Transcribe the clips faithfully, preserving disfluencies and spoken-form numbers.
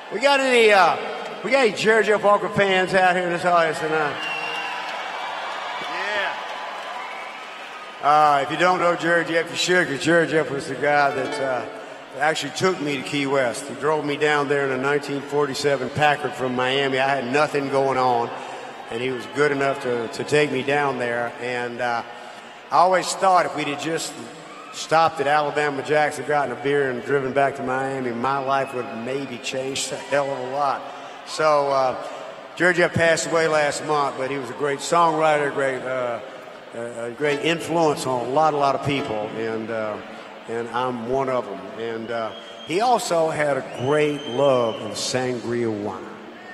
We got any, uh, we got any Jerry Jeff Walker fans out here in this audience tonight? Yeah. Uh, if you don't know Jerry Jeff, you should, because Jerry Jeff was the guy that uh, actually took me to Key West. He drove me down there in a nineteen forty-seven Packard from Miami. I had nothing going on, and he was good enough to, to take me down there. And uh, I always thought if we'd have just stopped at Alabama Jackson, gotten a beer, and driven back to Miami, my life would have maybe changed a hell of a lot. So uh, Jerry Jeff passed away last month, but he was a great songwriter, great, uh, a great influence on a lot, a lot of people, and uh, and I'm one of them. And uh, he also had a great love of sangria wine.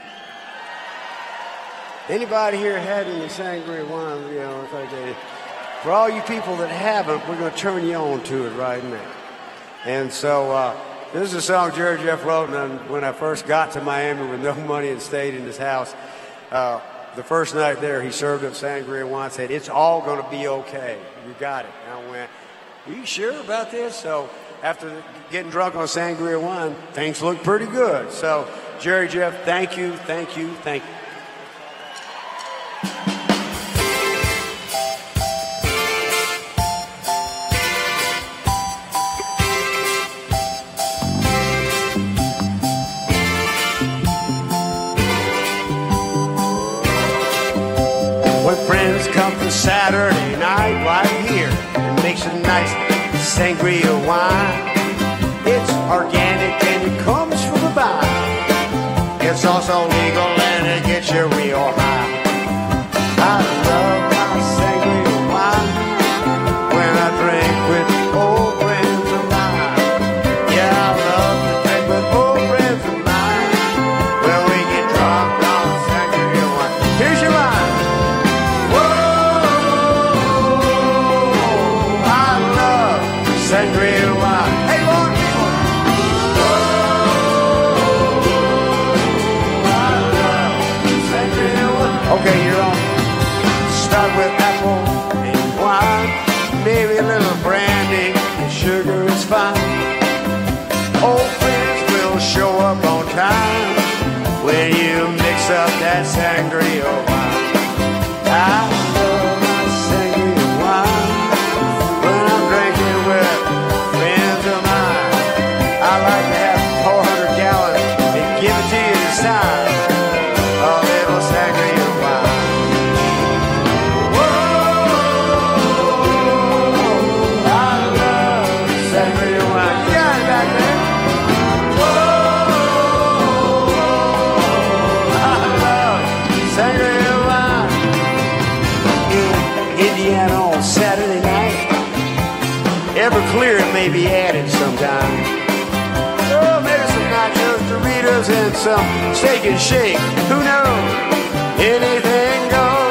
Anybody here had any sangria wine? You know, it's like a, for all you people that haven't, we're going to turn you on to it right now. And so uh, this is a song Jerry Jeff wrote, and when I first got to Miami with no money and stayed in his house, uh, the first night there, he served up sangria wine, said, "It's all going to be okay. You got it." And I went, "Are you sure about this?" So after getting drunk on sangria wine, things looked pretty good. So Jerry Jeff, thank you, thank you, thank you. Saturday night right here and makes a nice sangria wine. It's organic and it comes from the vine. It's also legal and it gets you real high. I love my sangria wine when I drink with old friends of mine. Yeah, I love to drink with old friends of mine when we get drunk on sangria wine. Here's your line. Sangria wine. Hey, Lord, people. Oh, I love sangria wine. Okay, you're on. Start with apple and wine. Maybe a little brandy and sugar is fine. Old friends will show up on time when you mix up that sangria wine. I love my sangria wine when I'm drinking with friends of mine. I like to have four hundred gallons and give it to you this time. A little sangria wine. Whoa, I love sangria wine. You got it back there. Whoa, I love sangria wine. In Indiana on Saturday night, Everclear may be added sometime. Oh, maybe some nachos, Doritos, and some steak and shake. Who knows? Anything goes.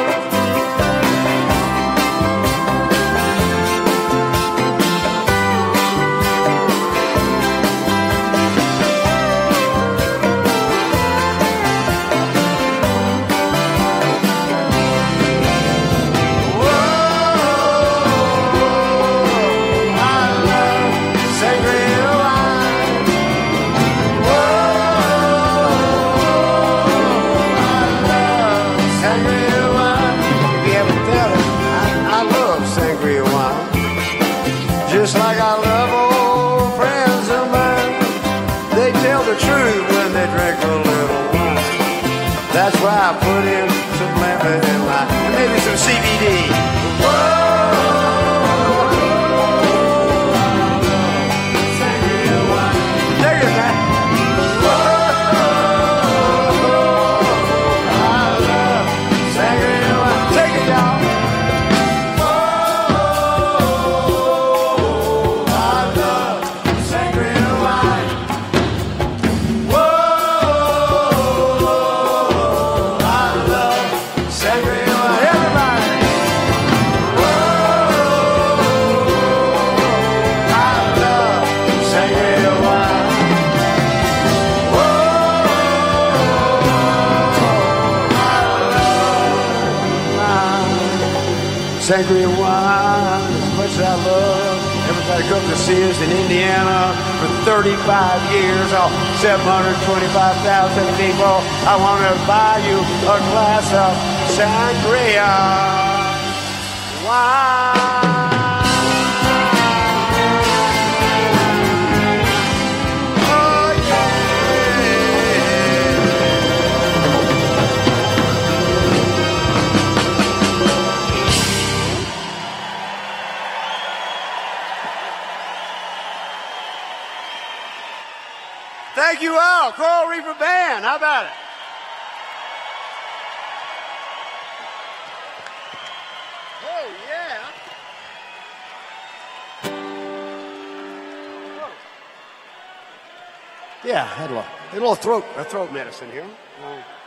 Just like I love old friends of mine. They tell the truth when they drink a little wine. That's why I put in some lemon and lime and maybe some C B D. Whoa, sangria wine. Take it, man. Whoa, I love sangria wine. Take it, y'all. Sangria wine, as much as I love. Everybody come to see us in Indiana for thirty-five years, all seven hundred twenty-five thousand people. I want to buy you a glass of sangria. Wine. Thank you all. Coral Reaper Band. How about it? Oh, yeah. Yeah, I had a little, a little throat, a throat medicine here.